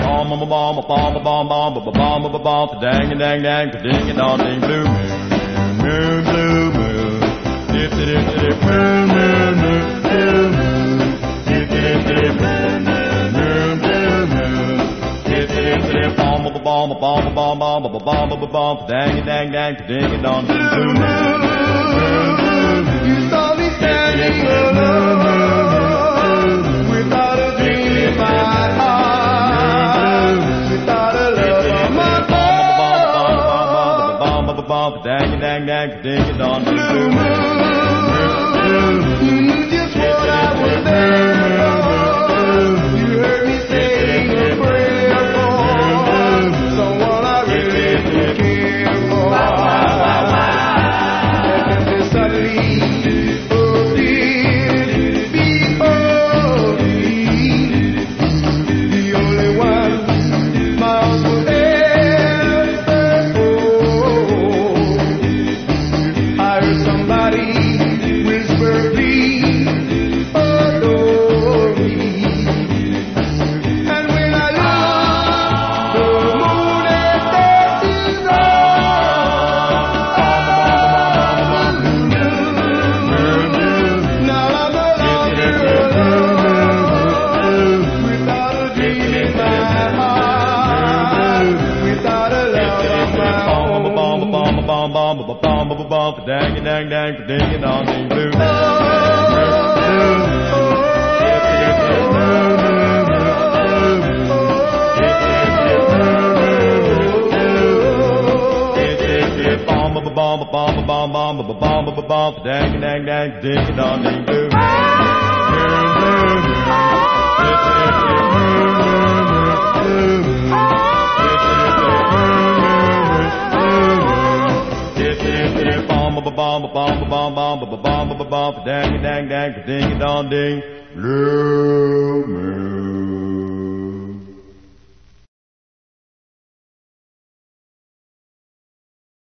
dang dang dang, ding and all ding, blue moon, moon, blue moon, dip dip dip, moon, moon, moon, blue moon, dip dip dip, moon, moon, blue moon, dip dip dip, bomb, dang dang dang, ding and all ding, blue moon. You saw me standing alone, without a dream in my heart, without a love on my heart. Dang dang dang, ding and all ding, blue moon. You knew just what I was there for. You heard me saying a prayer for someone I really did care for. And then suddenly appeared before me, the only one my arms would ever hold. I heard somebody whisper, please adore me. And when I looked, the moon had dancing on. Now I'm no longer alone, without a dream in my heart, without a love of my own. Dang dang dang, ding and all ding, blue moon. Dang dang dang, ding and all ding, blue dang dang dang, ding and all ding, blue moon.